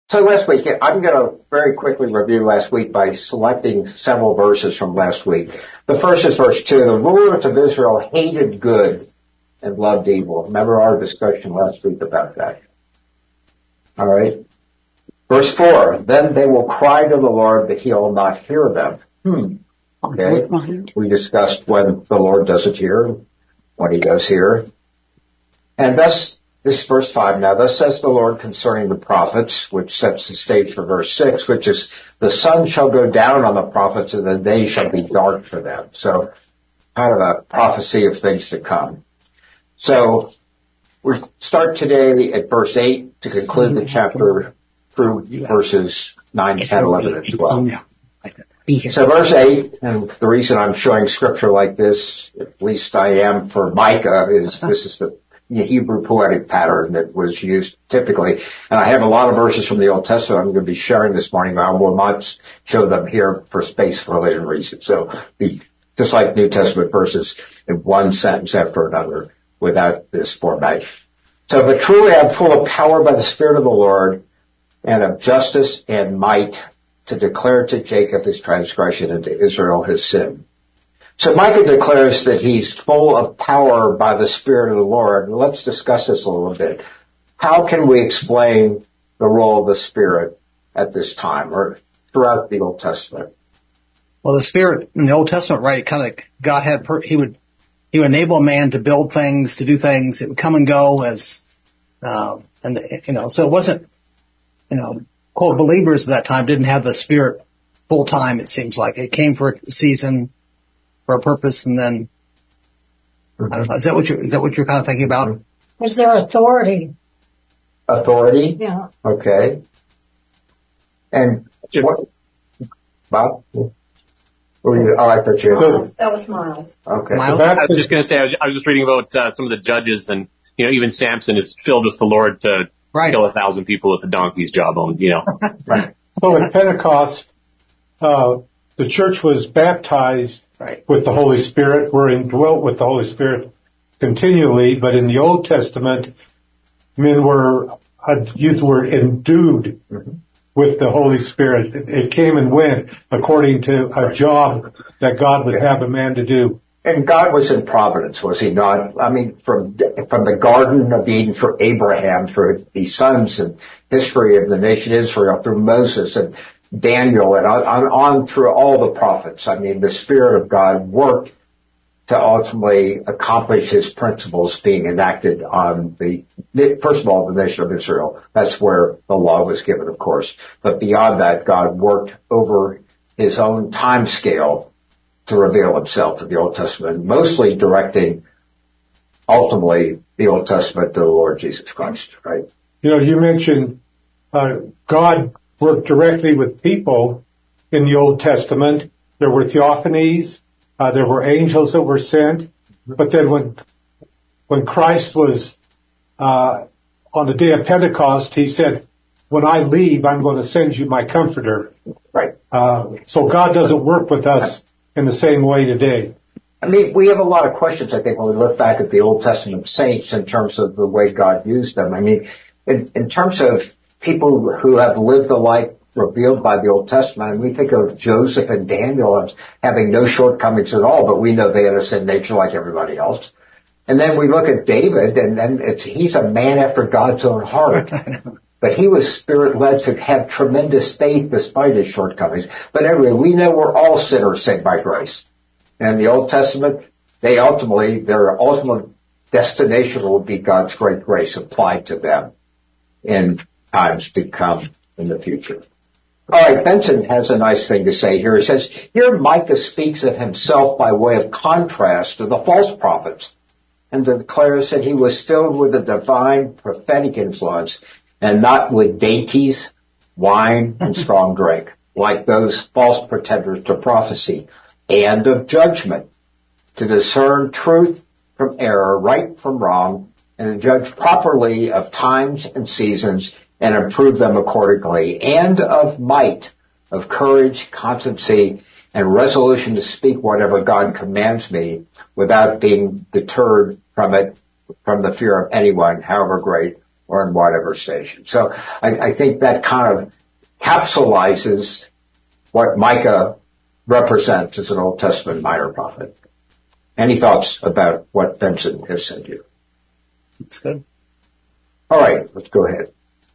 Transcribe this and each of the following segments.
So last week, I'm going to very quickly review last week by selecting several verses from last week. The first is verse 2. The rulers of Israel hated good and loved evil. Remember our discussion last week about that. All right. Verse 4. Then they will cry to the Lord, but he'll not hear them. Okay. We discussed when the Lord doesn't hear, when he does hear. And thus, this is verse 5 now. Thus says the Lord concerning the prophets, which sets the stage for verse 6, which is, the sun shall go down on the prophets and the day shall be dark for them. So, kind of a prophecy of things to come. So, we start today at verse 8 to conclude the chapter through verses 9, 10, 11, and 12. So verse 8, and the reason I'm showing scripture like this, at least I am for Micah, is this is the Hebrew poetic pattern that was used typically. And I have a lot of verses from the Old Testament I'm going to be sharing this morning, but I will not show them here for space-related reasons. So just like New Testament verses in one sentence after another without this format. So, but truly I'm full of power by the Spirit of the Lord and of justice and might to declare to Jacob his transgression and to Israel his sin. So Micah declares that he's full of power by the Spirit of the Lord. And let's discuss this a little bit. How can we explain the role of the Spirit at this time or throughout the Old Testament? Well, the Spirit in the Old Testament, right, kind of God had, he would enable a man to build things, to do things. It would come and go as, so it wasn't, quote, believers at that time didn't have the Spirit full time, it seems like. It came for a season, for a purpose, and then, I don't know, is that what you're kind of thinking about? Was there authority? Authority? Yeah. Okay. And what, Bob? I thought you. That was Miles. Okay. Miles? I was just going to say, I was just reading about some of the judges, and even Samson is filled with the Lord to kill 1,000 people with a donkey's jawbone. Right. So at Pentecost, the church was baptized with the Holy Spirit. We're indwelt with the Holy Spirit continually, but in the Old Testament, youth were endued with the Holy Spirit. It came and went according to a job that God would have a man to do. And God was in providence, was he not? I mean, from the Garden of Eden through Abraham, through the sons and history of the nation Israel, through Moses and Daniel, and on through all the prophets. I mean, the Spirit of God worked to ultimately accomplish his principles being enacted on first of all, the nation of Israel. That's where the law was given, of course. But beyond that, God worked over his own time scale to reveal himself in the Old Testament, mostly directing, ultimately, the Old Testament to the Lord Jesus Christ, right? You mentioned God worked directly with people in the Old Testament. There were theophanies, there were angels that were sent, but then when Christ was on the day of Pentecost, he said, when I leave, I'm going to send you my comforter. Right. So God doesn't work with us in the same way today. I mean, we have a lot of questions, I think, when we look back at the Old Testament saints in terms of the way God used them. I mean, in terms of people who have lived a life revealed by the Old Testament, and we think of Joseph and Daniel as having no shortcomings at all, but we know they had a sin nature like everybody else. And then we look at David, and he's a man after God's own heart. But he was Spirit-led to have tremendous faith despite his shortcomings. But anyway, we know we're all sinners saved by grace. And the Old Testament, their ultimate destination will be God's great grace applied to them in times to come in the future. All right, Benson has a nice thing to say here. He says, here Micah speaks of himself by way of contrast to the false prophets and declares that he was filled with a divine prophetic influence and not with dainties, wine, and strong drink, like those false pretenders to prophecy, and of judgment, to discern truth from error, right from wrong, and to judge properly of times and seasons, and improve them accordingly, and of might, of courage, constancy, and resolution to speak whatever God commands me, without being deterred from it, from the fear of anyone, however great or in whatever station. So I think that kind of capsulizes what Micah represents as an Old Testament minor prophet. Any thoughts about what Benson has said here? That's good. All right, let's go ahead.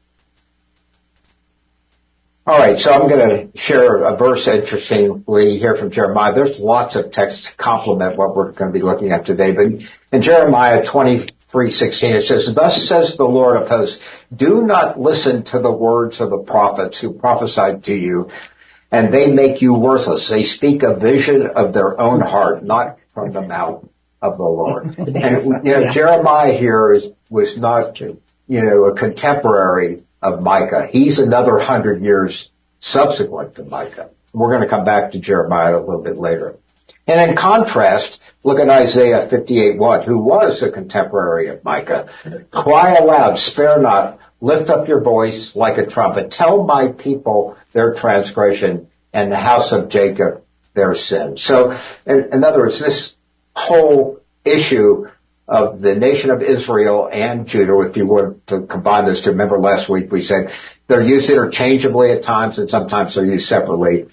All right, so I'm going to share a verse interestingly here from Jeremiah. There's lots of text to complement what we're going to be looking at today, but in Jeremiah 23:16 it says, "Thus says the Lord of hosts, do not listen to the words of the prophets who prophesied to you, and they make you worthless. They speak a vision of their own heart, not from the mouth of the Lord." And Jeremiah here was not a contemporary of Micah. He's another 100 years subsequent to Micah. We're going to come back to Jeremiah a little bit later. And in contrast, look at Isaiah 58:1, who was a contemporary of Micah. "Cry aloud, spare not, lift up your voice like a trumpet. Tell my people their transgression and the house of Jacob their sin." So, in other words, this whole issue of the nation of Israel and Judah, if you were to combine those two. Remember last week we said they're used interchangeably at times and sometimes they're used separately.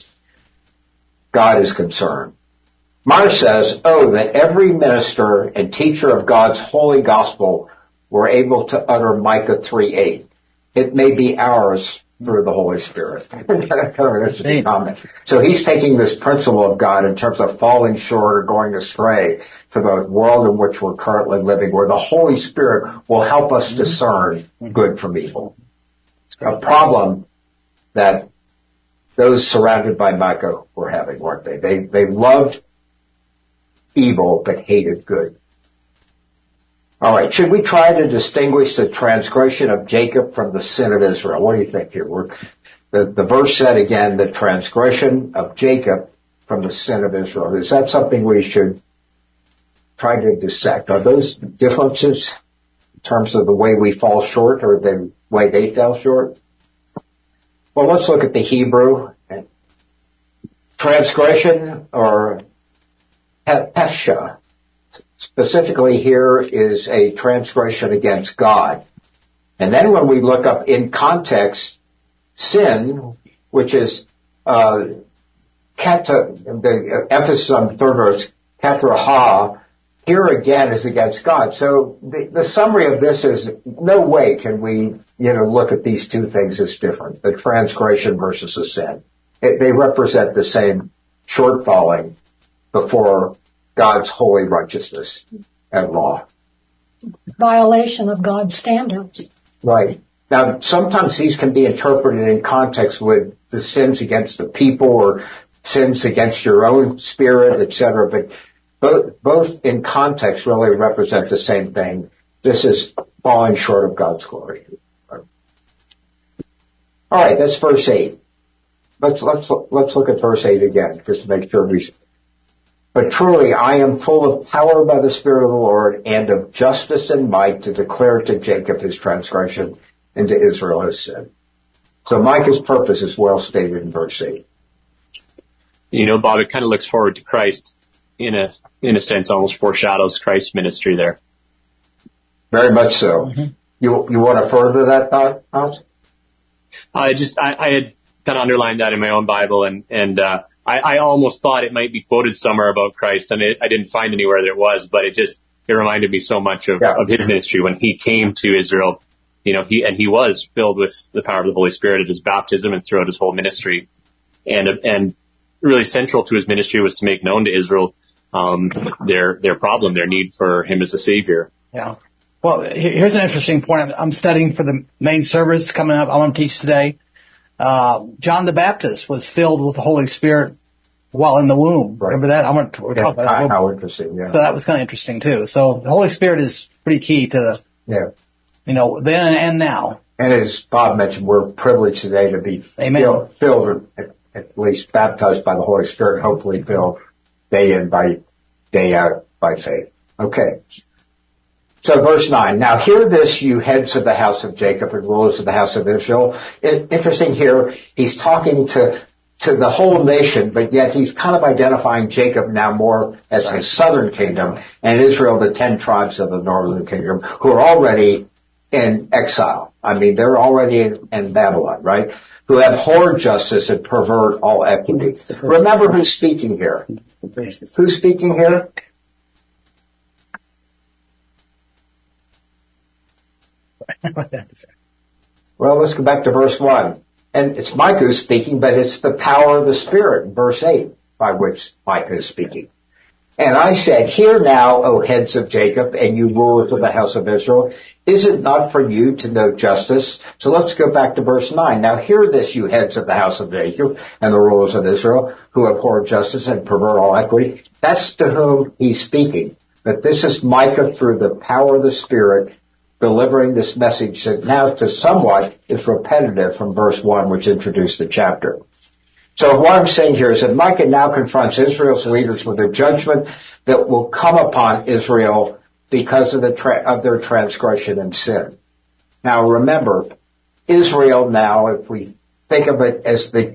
God is concerned. Meyer says, "Oh, that every minister and teacher of God's holy gospel were able to utter Micah 3:8. It may be ours through the Holy Spirit." Kind of an interesting comment. So he's taking this principle of God in terms of falling short or going astray to the world in which we're currently living, where the Holy Spirit will help us discern good from evil. A problem that those surrounded by Micah were having, weren't they? They loved evil but hated good. All right, should we try to distinguish the transgression of Jacob from the sin of Israel? What do you think here? The verse said again, the transgression of Jacob from the sin of Israel. Is that something we should try to dissect? Are those differences in terms of the way we fall short or the way they fell short? Well, let's look at the Hebrew. Transgression or pesha. Specifically here is a transgression against God. And then when we look up in context, sin, which is the emphasis on the third verse, katraha, here again is against God. So the summary of this is no way can we look at these two things as different, the transgression versus the sin. They represent the same shortfalling before God's holy righteousness and law. Violation of God's standards. Right. Now, sometimes these can be interpreted in context with the sins against the people or sins against your own spirit, etc. But both in context really represent the same thing. This is falling short of God's glory. All right, that's verse 8. Let's look at verse 8 again, just to make sure we. "But truly I am full of power by the Spirit of the Lord and of justice and might to declare to Jacob his transgression and to Israel his sin." So Micah's purpose is well stated in verse 8. Bob, it kind of looks forward to Christ in a sense, almost foreshadows Christ's ministry there. Very much so. Mm-hmm. You want to further that thought, Hans? I had kind of underlined that in my own Bible and I almost thought it might be quoted somewhere about Christ. I mean, I didn't find anywhere that it was, but it reminded me so much of his ministry when he came to Israel. He was filled with the power of the Holy Spirit at his baptism and throughout his whole ministry. And really central to his ministry was to make known to Israel, their problem, their need for him as a savior. Yeah. Well, here's an interesting point. I'm studying for the main service coming up. I want to teach today. John the Baptist was filled with the Holy Spirit while in the womb. Right. Remember that? Talk about that. How interesting, yeah. So that was kind of interesting too. So the Holy Spirit is pretty key to then and now. And as Bob mentioned, we're privileged today to be filled, or at least baptized by the Holy Spirit, hopefully filled day in by day out by faith. Okay. So verse 9, "Now hear this, you heads of the house of Jacob and rulers of the house of Israel." Interesting here, he's talking to the whole nation, but yet he's kind of identifying Jacob now more as the southern kingdom and Israel, the 10 tribes of the northern kingdom, who are already in exile. I mean, they're already in Babylon, right? Who abhor justice and pervert all equity. Remember who's speaking here. Who's speaking here? Well, let's go back to verse 1. And it's Micah who's speaking, but it's the power of the Spirit in verse 8 by which Micah is speaking. And I said, hear now, O heads of Jacob, and you rulers of the house of Israel, is it not for you to know justice? So let's go back to verse 9. Now hear this, you heads of the house of Jacob and the rulers of Israel, who abhor justice and pervert all equity. That's to whom he's speaking. But this is Micah through the power of the Spirit delivering this message that now to somewhat is repetitive from verse 1, which introduced the chapter. So what I'm saying here is that Micah now confronts Israel's leaders with a judgment that will come upon Israel because of their transgression and sin. Now remember, Israel now, if we think of it as the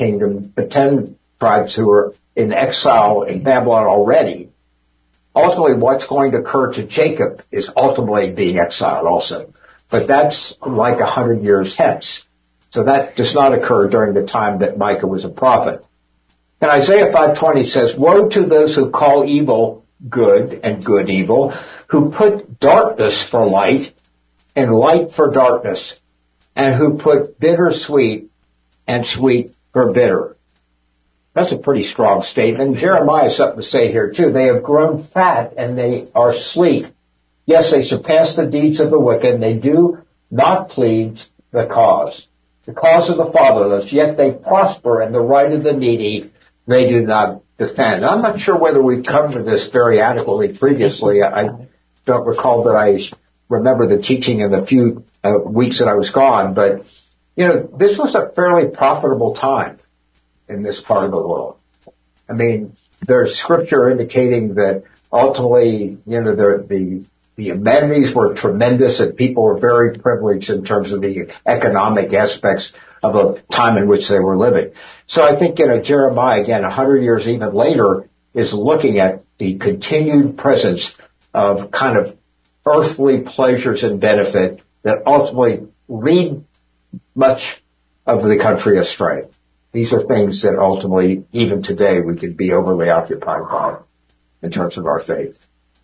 10 tribes who are in exile in Babylon already, ultimately what's going to occur to Jacob is ultimately being exiled also. But that's like 100 years hence. So that does not occur during the time that Micah was a prophet. And Isaiah 5:20 says, woe to those who call evil good and good evil, who put darkness for light and light for darkness, and who put bitter sweet and sweet for bitter. That's a pretty strong statement. Jeremiah has something to say here too. They have grown fat and they are sleek. Yes, they surpass the deeds of the wicked, and they do not plead the cause of the fatherless, yet they prosper, and the right of the needy they do not defend. I'm not sure whether we've covered this very adequately previously. I don't recall that I remember the teaching in the few weeks that I was gone, but, this was a fairly profitable time in this part of the world. I mean, there's scripture indicating that ultimately, the amenities were tremendous and people were very privileged in terms of the economic aspects of a time in which they were living. So I think, Jeremiah, again, 100 years even later, is looking at the continued presence of kind of earthly pleasures and benefit that ultimately lead much of the country astray. These are things that ultimately, even today, we could be overly occupied by in terms of our faith.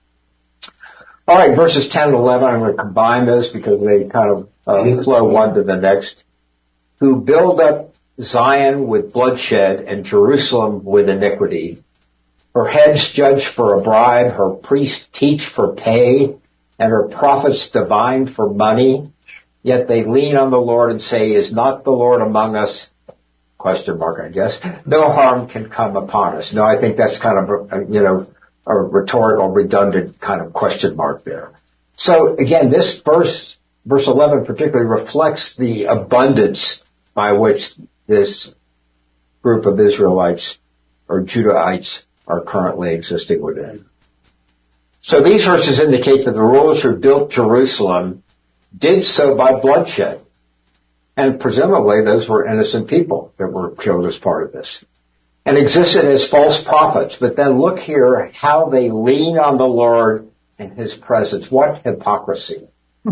All right, verses 10 and 11, I'm going to combine those because they kind of flow one to the next. Who build up Zion with bloodshed and Jerusalem with iniquity. Her heads judge for a bribe, her priests teach for pay, and her prophets divine for money. Yet they lean on the Lord and say, is not the Lord among us? Question mark, I guess. No harm can come upon us. No, I think that's kind of, a rhetorical, redundant kind of question mark there. So again, this verse 11 particularly reflects the abundance by which this group of Israelites or Judahites are currently existing within. So these verses indicate that the rulers who built Jerusalem did so by bloodshed. And presumably those were innocent people that were killed as part of this. And existed as false prophets. But then look here how they lean on the Lord and His presence. What hypocrisy.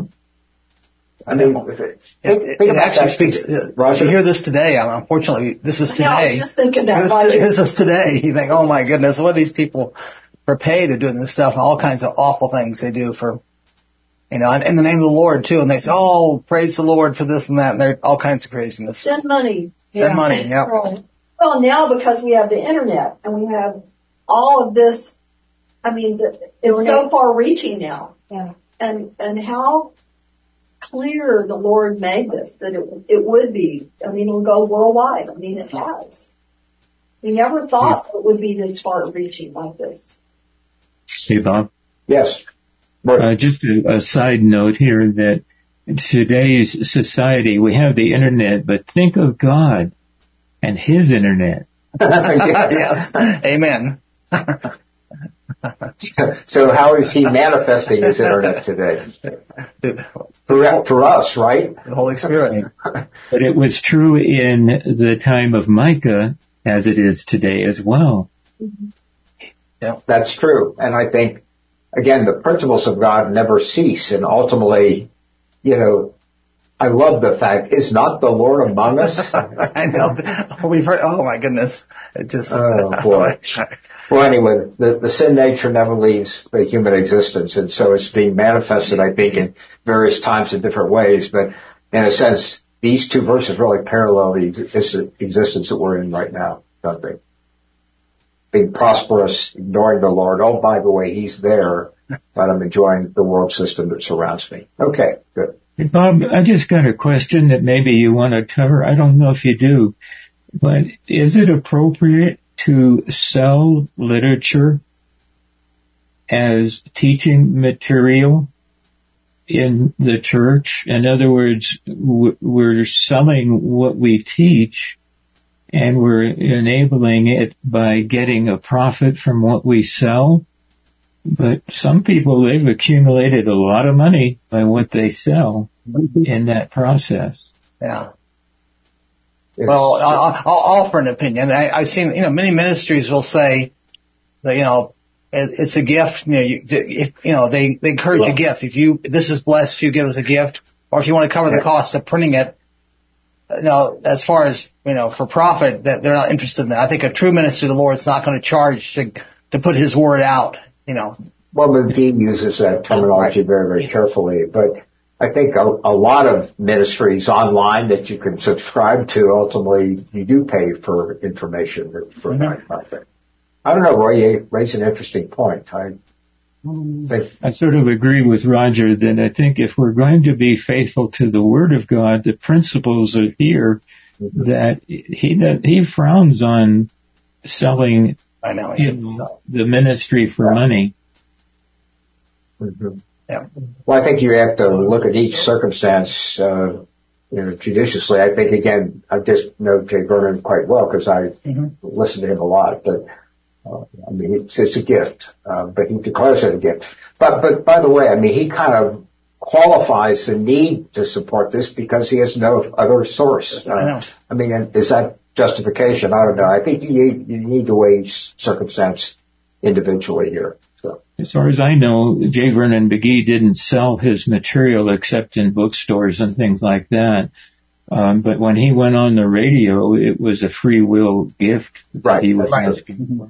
I mean, it actually speaks. Roger, you hear this today. Unfortunately, this is today. Yeah, I was just thinking that. This is today. You think, oh my goodness, what are these people for pay? They're doing this stuff and all kinds of awful things they do for, in the name of the Lord too. And they say, oh, praise the Lord for this and that. And they're all kinds of craziness. Send money. Send money. Yeah. Right. Well, now because we have the internet and we have all of this, it's so far-reaching now. Yeah. And how clear the Lord made this, that it would be, it'll go worldwide. It has. We never thought it would be this far-reaching like this. Hey, Bob. Yes. Just a side note here that in today's society, we have the internet, but think of God and His internet. Yes. Amen. So how is He manifesting His internet today? For us, right? The Holy Spirit. But it was true in the time of Micah as it is today as well. Mm-hmm. Yeah, that's true. And I think, again, the principles of God never cease. And ultimately, I love the fact, is not the Lord among us? I know. We've heard, oh my goodness. It just, oh boy. Well, anyway, the sin nature never leaves the human existence, and so it's being manifested, I think, in various times in different ways, but in a sense, these two verses really parallel the existence that we're in right now, don't they? Being prosperous, ignoring the Lord. Oh, by the way, He's there, but I'm enjoying the world system that surrounds me. Okay, good. Hey, Bob, I just got a question that maybe you want to cover. I don't know if you do, but is it appropriate to sell literature as teaching material in the church? In other words, we're selling what we teach and we're enabling it by getting a profit from what we sell. But some people, they've accumulated a lot of money by what they sell in that process. Yeah. Well, I'll offer an opinion. I've seen, many ministries will say that, it's a gift. They encourage a gift. This is blessed if you give us a gift, or if you want to cover the cost of printing it. As far as, for profit, that they're not interested in that. I think a true minister of the Lord is not going to charge to put His word out. Well, McGee uses that terminology very, very carefully, but I think a lot of ministries online that you can subscribe to, ultimately, you do pay for information for nonprofit. I don't know, Roy, you raise an interesting point. I sort of agree with Roger that I think if we're going to be faithful to the Word of God, the principles are here that he frowns on selling the ministry for money. Mm-hmm. Yeah. Well, I think you have to look at each circumstance, judiciously. I think, again, I just know Jay Vernon quite well because I listen to him a lot, but, it's a gift, but he declares it a gift. But by the way, he kind of qualifies the need to support this because he has no other source. Is that justification? I don't know. I think you need to weigh each circumstance individually here. So. As far as I know, J. Vernon McGee didn't sell his material except in bookstores and things like that. But when he went on the radio, it was a free will gift that he was asking for.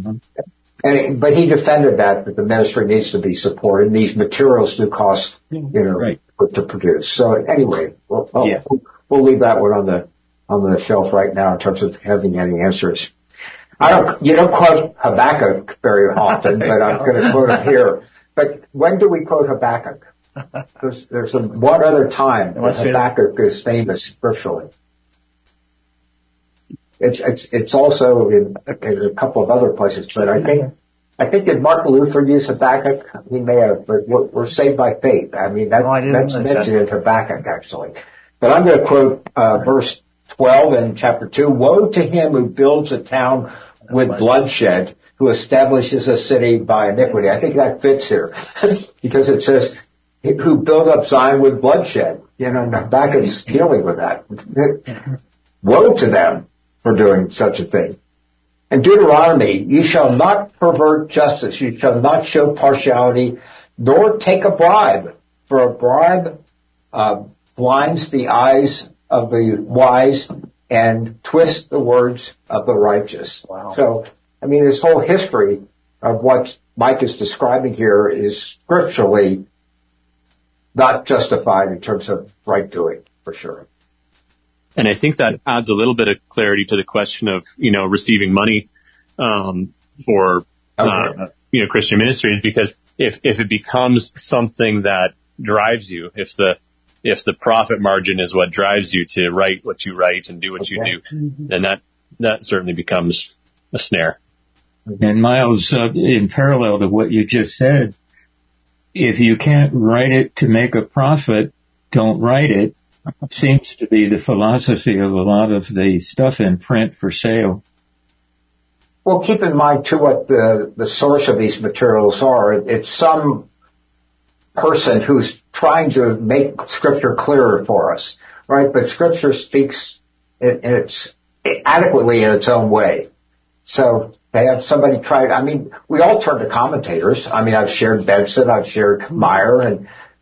But he defended that the ministry needs to be supported. And these materials do cost, to produce. So anyway, we'll leave that one on the shelf right now in terms of having any answers. You don't quote Habakkuk very often, but I'm going to quote him here. But when do we quote Habakkuk? There's one other time that Habakkuk is famous scripturally. It's also in a couple of other places, but I think did Martin Luther use Habakkuk? He may have, but we're saved by faith. That's mentioned in Habakkuk actually. But I'm going to quote verse 12 in chapter 2. Woe to him who builds a town with bloodshed, who establishes a city by iniquity. I think that fits here because it says, who build up Zion with bloodshed. Habakkuk's dealing with that. Woe to them for doing such a thing. And Deuteronomy, you shall not pervert justice. You shall not show partiality, nor take a bribe. For a bribe blinds the eyes of the wise and twists the words of the righteous. Wow. So, this whole history of what Mike is describing here is scripturally not justified in terms of right doing, for sure. And I think that adds a little bit of clarity to the question of, receiving money, for, Christian ministries, because if it becomes something that drives you, if the profit margin is what drives you to write what you write and do what you do, then that certainly becomes a snare. And Miles, in parallel to what you just said, if you can't write it to make a profit, don't write it. Seems to be the philosophy of a lot of the stuff in print for sale. Well, keep in mind, too, what the source of these materials are. It's some person who's trying to make Scripture clearer for us, right? But Scripture speaks adequately in its own way. So they have somebody try. We all turn to commentators. I've shared Benson, I've shared Meyer, and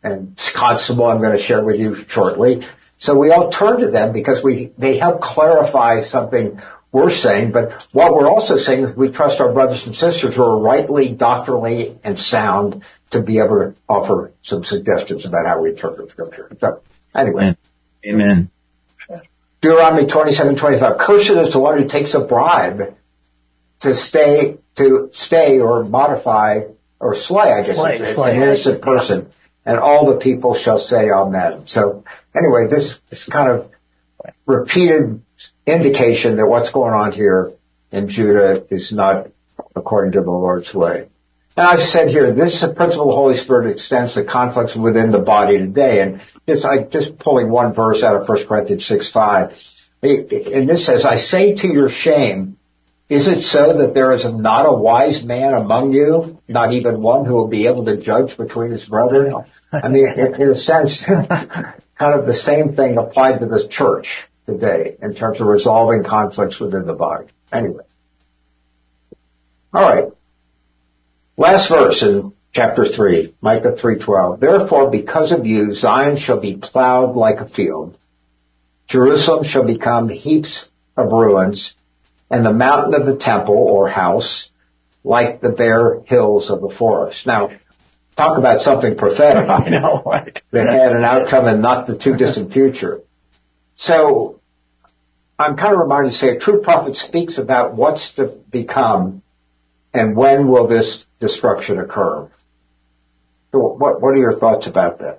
and Constable I'm going to share with you shortly. So we all turn to them because they help clarify something we're saying, but what we're also saying is we trust our brothers and sisters who are rightly, doctrinally, and sound to be able to offer some suggestions about how we interpret Scripture. So, anyway. Amen. Deuteronomy 27:25. Cursed is the one who takes a bribe to stay or modify or slay, I guess, an innocent person. And all the people shall say amen. So, anyway, this is kind of repeated indication that what's going on here in Judah is not according to the Lord's way. And I've said here, this is a principle the Holy Spirit extends to conflicts within the body today. And just pulling one verse out of 1 Corinthians 6:5. And this says, I say to your shame, is it so that there is not a wise man among you, not even one who will be able to judge between his brethren? I mean, in a sense, kind of the same thing applied to the church today in terms of resolving conflicts within the body. Anyway. All right. Last verse in chapter 3, Micah 3:12. Therefore, because of you, Zion shall be plowed like a field. Jerusalem shall become heaps of ruins, and the mountain of the temple or house like the bare hills of the forest. Now, talk about something prophetic. I know, right? That had an outcome in not the too distant future. So, I'm kind of reminded to say a true prophet speaks about what's to become and when will this destruction occur. So what are your thoughts about that?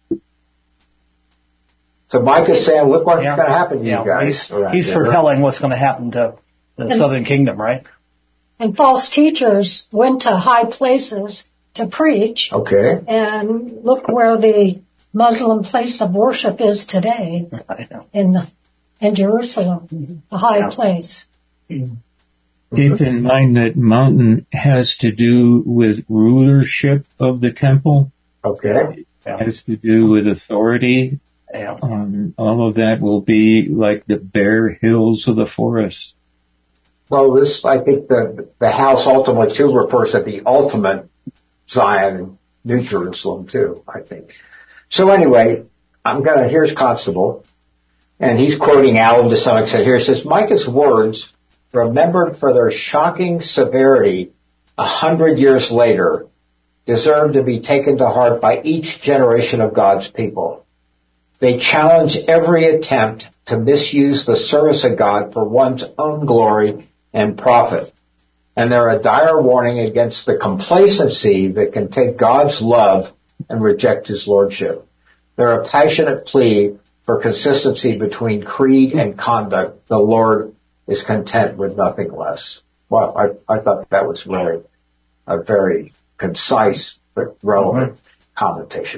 So Micah's saying, look what's going to happen to you guys. He's foretelling what's going to happen to the southern kingdom, right? And false teachers went to high places to preach. Okay. And look where the Muslim place of worship is today. I know. In Jerusalem, a high place. Keep in mind that mountain has to do with rulership of the temple. Okay. It has to do with authority. Yeah. All of that will be like the bare hills of the forest. Well, I think the house ultimately too refers to the ultimate Zion, New Jerusalem too, I think. So anyway, here's Constable, and he's quoting Allen to some extent here. It says, Micah's words, remembered for their shocking severity 100 years later, deserve to be taken to heart by each generation of God's people. They challenge every attempt to misuse the service of God for one's own glory and profit. And they're a dire warning against the complacency that can take God's love and reject His lordship. They're a passionate plea for consistency between creed and conduct. The Lord is content with nothing less. Well, I thought that was really a very concise but relevant commentation.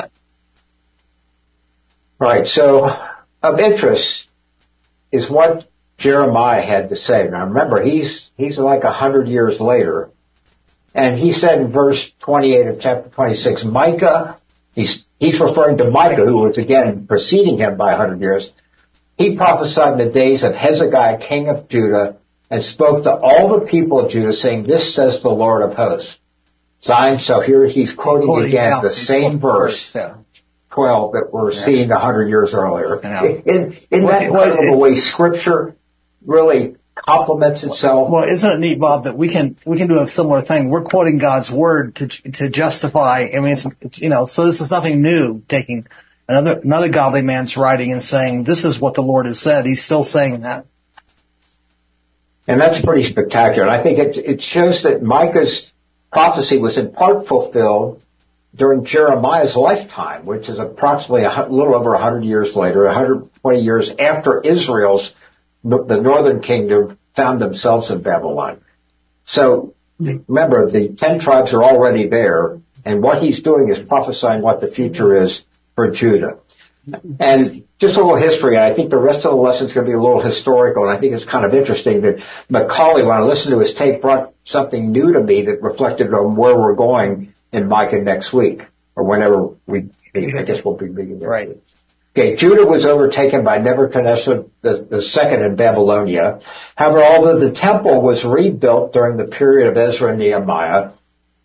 Right, so of interest is what Jeremiah had to say. Now remember, he's like 100 years later, and he said in verse 28 of chapter 26, Micah, he's referring to Micah, who was again preceding him by 100 years. He prophesied in the days of Hezekiah, king of Judah, and spoke to all the people of Judah, saying, this says the Lord of hosts. Zion, so here he's quoting again the same verse, 12, that we're seeing 100 years earlier. In that incredible way, Scripture really complements itself. Well, isn't it neat, Bob, that we can do a similar thing? We're quoting God's word to justify. I mean, so this is nothing new. Taking another godly man's writing and saying, this is what the Lord has said. He's still saying that. And that's pretty spectacular. And I think it shows that Micah's prophecy was in part fulfilled during Jeremiah's lifetime, which is approximately a little over 100 years later, 120 years after the northern kingdom found themselves in Babylon. So remember, the 10 tribes are already there, and what he's doing is prophesying what the future is for Judah. And just a little history, and I think the rest of the lesson is going to be a little historical, and I think it's kind of interesting that Macaulay, when I listened to his tape, brought something new to me that reflected on where we're going in Micah next week, or whenever I guess we'll be meeting next week. Okay, Judah was overtaken by Nebuchadnezzar the second in Babylonia. However, although the temple was rebuilt during the period of Ezra and Nehemiah,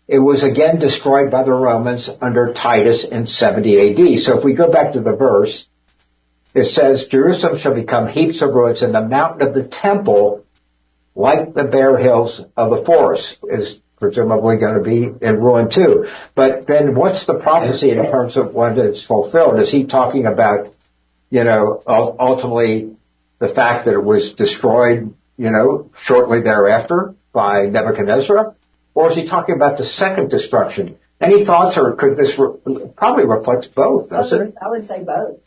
it was again destroyed by the Romans under Titus in 70 AD. So if we go back to the verse, it says, Jerusalem shall become heaps of ruins, and the mountain of the temple, like the bare hills of the forest, is presumably going to be in ruin too. But then what's the prophecy in terms of when it's fulfilled? Is he talking about, ultimately the fact that it was destroyed, shortly thereafter by Nebuchadnezzar? Or is he talking about the second destruction? Any thoughts, or could this probably reflects both, doesn't it? I would say both.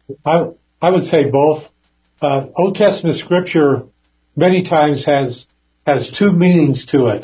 I would say both. Old Testament scripture many times has two meanings to it.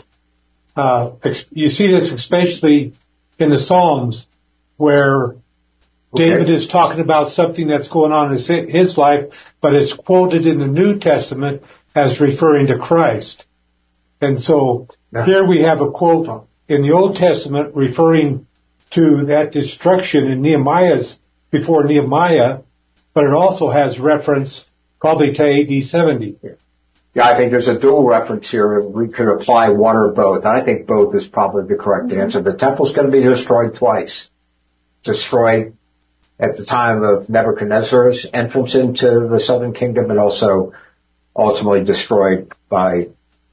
You see this especially in the Psalms, where David is talking about something that's going on in his life, but it's quoted in the New Testament as referring to Christ. And so here we have a quote in the Old Testament referring to that destruction in before Nehemiah, but it also has reference probably to AD 70. Yeah, I think there's a dual reference here. We could apply one or both. I think both is probably the correct answer. The temple's going to be destroyed twice. Destroyed at the time of Nebuchadnezzar's entrance into the southern kingdom, and also ultimately destroyed by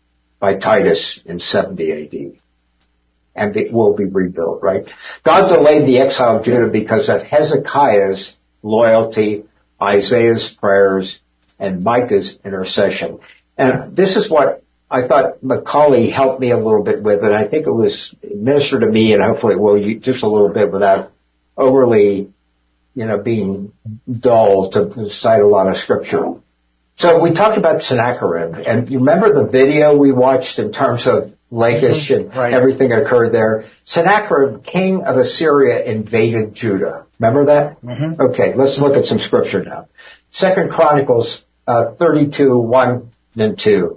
Titus in 70 AD. And it will be rebuilt, right? God delayed the exile of Judah because of Hezekiah's loyalty, Isaiah's prayers, and Micah's intercession. And this is what I thought Macaulay helped me a little bit with, and I think it was ministered to me, and hopefully it will just a little bit without overly, being dull to cite a lot of scripture. So we talked about Sennacherib, and you remember the video we watched in terms of Lachish and everything that occurred there? Sennacherib, king of Assyria, invaded Judah. Remember that? Mm-hmm. Okay, let's look at some scripture now. 2 Chronicles 32, 1 and 2.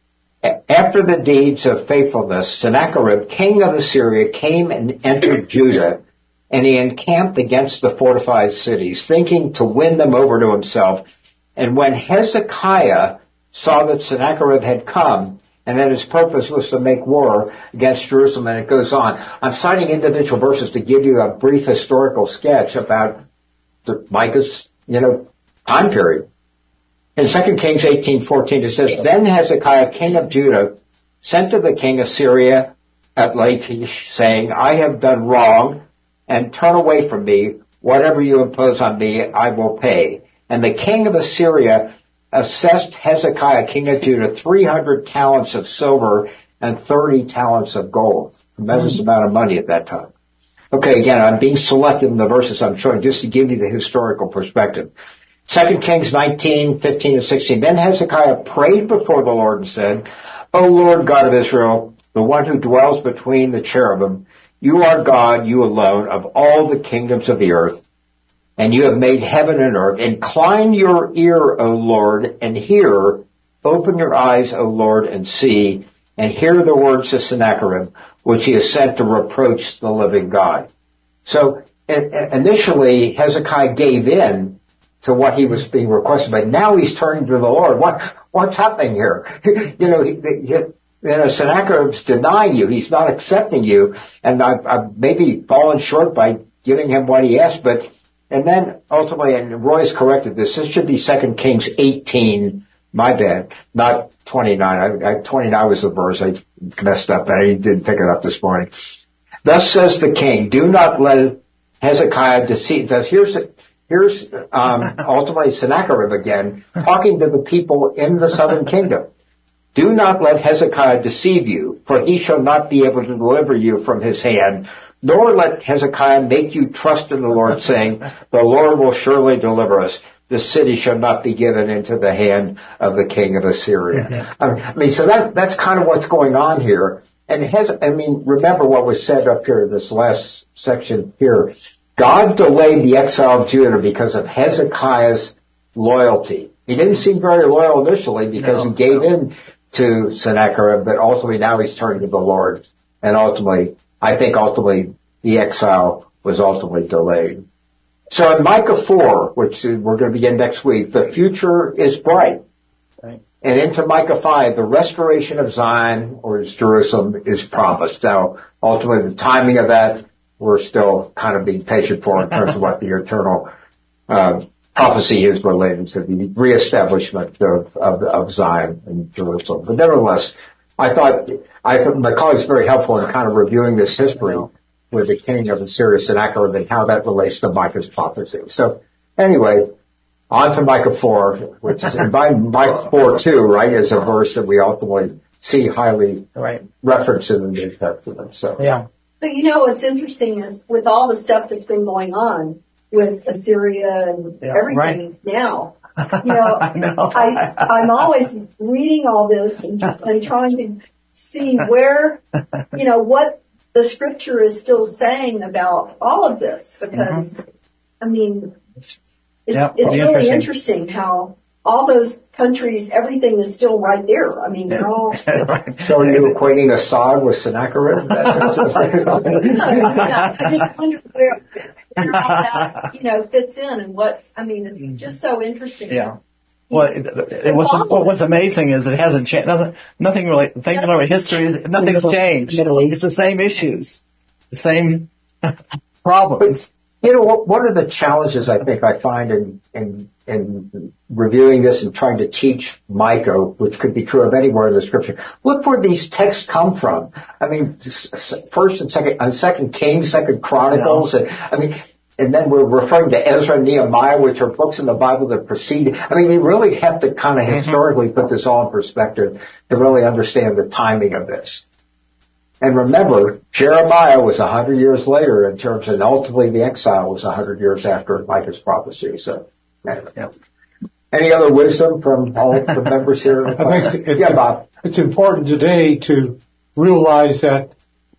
After the deeds of faithfulness, Sennacherib, king of Assyria, came and entered Judah, and he encamped against the fortified cities, thinking to win them over to himself. And when Hezekiah saw that Sennacherib had come, and that his purpose was to make war against Jerusalem, and it goes on. I'm citing individual verses to give you a brief historical sketch about Micah's, time period. In 2 Kings 18:14, it says, Then Hezekiah, king of Judah, sent to the king of Syria at Lachish, saying, I have done wrong, and turn away from me. Whatever you impose on me, I will pay. And the king of Assyria assessed Hezekiah, king of Judah, 300 talents of silver and 30 talents of gold. Tremendous amount of money at that time. Okay, again, I'm being selective in the verses I'm showing just to give you the historical perspective. 2 Kings 19:15 and 16. Then Hezekiah prayed before the Lord and said, O Lord God of Israel, the one who dwells between the cherubim, you are God, you alone, of all the kingdoms of the earth, and you have made heaven and earth. Incline your ear, O Lord, and hear. Open your eyes, O Lord, and see, and hear the words of Sennacherib, which he has sent to reproach the living God. So initially, Hezekiah gave in to what he was being requested, but now he's turning to the Lord. What's happening here? Sennacherib's denying you. He's not accepting you, and I've maybe fallen short by giving him what he asked, and then ultimately, and Roy's corrected this should be 2 Kings 18, my bad, not 29. 29 was the verse. I messed up. I didn't pick it up this morning. Thus says the king, do not let Hezekiah deceive. Here's ultimately Sennacherib again, talking to the people in the southern kingdom. Do not let Hezekiah deceive you, for he shall not be able to deliver you from his hand, nor let Hezekiah make you trust in the Lord, saying, the Lord will surely deliver us. The city shall not be given into the hand of the king of Assyria. Mm-hmm. So that's kind of what's going on here. And remember what was said up here in this last section here. God delayed the exile of Judah because of Hezekiah's loyalty. He didn't seem very loyal initially because he gave in to Sennacherib, but ultimately now he's turning to the Lord. And I think the exile was ultimately delayed. So in Micah 4, which we're going to begin next week, the future is bright. Right. And into Micah 5, the restoration of Zion, or Jerusalem, is promised. Now, ultimately, the timing of that, we're still kind of being patient for in terms of what the eternal prophecy is related to the reestablishment of Zion and Jerusalem. But nevertheless, I thought my colleague's very helpful in kind of reviewing this history with the king of Assyria, Sennacherib, and how that relates to Micah's prophecy. So, anyway, on to Micah 4, which is, and by Micah 4:2, right, is a verse that we ultimately see highly referenced in the New Testament. So, yeah. So, what's interesting is with all the stuff that's been going on with Assyria and everything now, I'm always reading all this and trying to see where, what the scripture is still saying about all of this, because, I mean, it's really interesting how all those countries, everything is still right there. I mean, they're all... So are you equating Assad with Sennacherib? I just wonder where all that, fits in and it's just so interesting. Yeah. Well, what's amazing is it hasn't changed. Nothing really, thinking about history, nothing's changed. It's the same issues, the same problems. But, one of the challenges I think I find in reviewing this and trying to teach Micah, which could be true of anywhere in the scripture, look where these texts come from. I mean, First and Second Kings, Second Chronicles, and then we're referring to Ezra and Nehemiah, which are books in the Bible that precede. I mean, you really have to kind of historically put this all in perspective to really understand the timing of this. And remember, Jeremiah was 100 years later in terms, and ultimately the exile was 100 years after Micah's prophecy. So, any other wisdom from all the members here? I think Bob. It's important today to realize that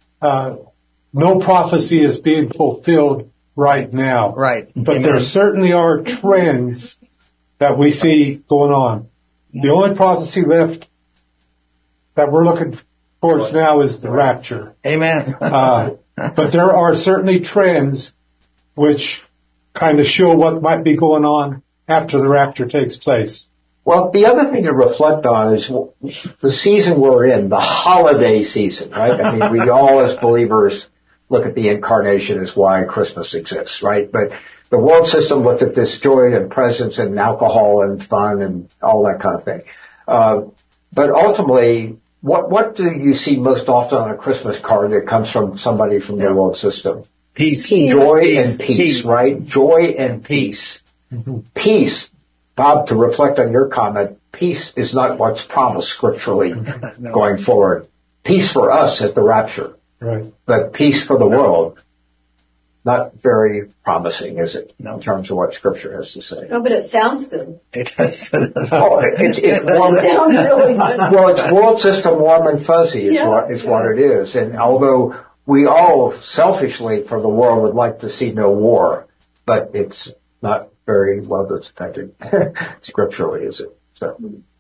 no prophecy is being fulfilled right now. Right. But there certainly are trends that we see going on. The only prophecy left that we're looking towards now is the rapture. Amen. But there are certainly trends which kind of show what might be going on after the rapture takes place. Well, the other thing to reflect on is the season we're in, the holiday season, right? I mean, we all as believers look at the incarnation as why Christmas exists, right? But the world system looked at this joy and presents and alcohol and fun and all that kind of thing. But ultimately, what do you see most often on a Christmas card that comes from somebody from the world system? Peace. Joy and peace, right? Joy and peace. Mm-hmm. Peace, Bob, to reflect on your comment, peace is not what's promised scripturally going forward. Peace for us at the rapture. Right. But peace for the world, not very promising, is it? In terms of what Scripture has to say. No, but it sounds good. It does. It sounds really good. Well, it's world system warm and fuzzy is what it is. And although we all selfishly for the world would like to see no war, but it's not very well defended scripturally, is it? So,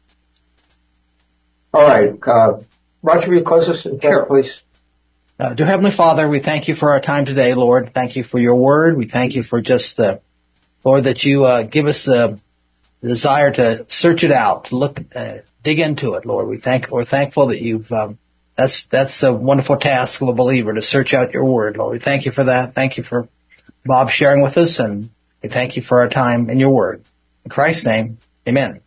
all right, Roger, will you close us in prayer, please? Dear Heavenly Father, we thank you for our time today, Lord. Thank you for your word. We thank you for just Lord, that you give us the desire to search it out, to look, dig into it, Lord. We're thankful that you've that's a wonderful task of a believer, to search out your word, Lord. We thank you for that. Thank you for Bob sharing with us, and we thank you for our time in your word. In Christ's name, amen.